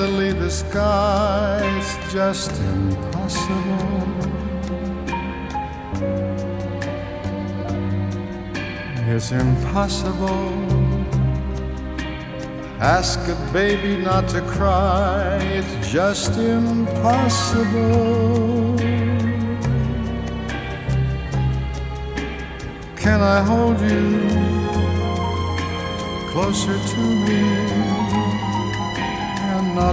tenderly the sky, it's just impossible. It's impossible. Ask a baby not to cry, it's just impossible. Can I hold you closer to me?